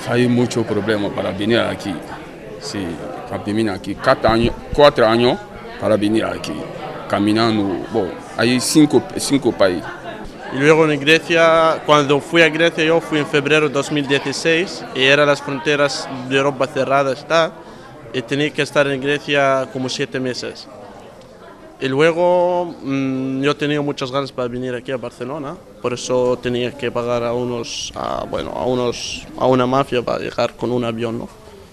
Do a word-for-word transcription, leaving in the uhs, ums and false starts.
hay mucho problema para venir aquí. Sí, para venir aquí. Cuatro años, cuatro años para venir aquí. Caminando, bueno, hay cinco, cinco países. Y luego en Grecia, cuando fui a Grecia yo fui en febrero de dos mil dieciséis y eran las fronteras de Europa cerradas está, y tenía que estar en Grecia como siete meses. Y luego mmm, yo tenía muchas ganas para venir aquí a Barcelona, por eso tenía que pagar a unos, a, bueno, a unos, a una mafia para llegar con un avión, ¿no?